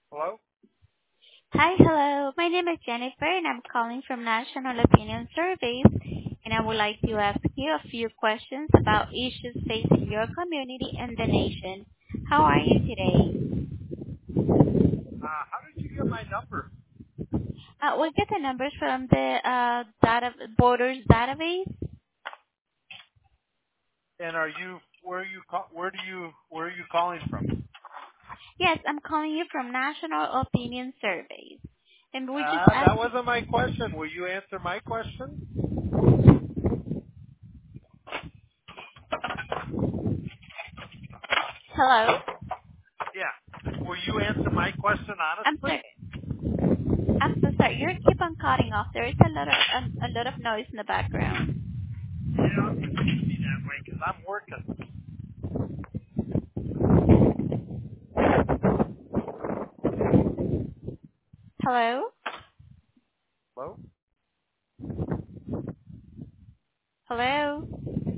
Hello? Hi, hello. My name is Jennifer, and I'm calling from National Opinion Surveys, and I would like to ask you a few questions about issues facing your community and the nation. How are you today? How did you get my number? We get the numbers from the data borders database. And where are you calling from? Yes, I'm calling you from National Opinion Surveys, and we just That asked. wasn't my question. Will you answer my question? Hello. Yeah. Will you answer my question I'm honestly? sorry. I'm so sorry. You keep on cutting off. There is a lot of noise in the background. Yeah, it seems to be that way because I'm working. Hello. Hello? Hello.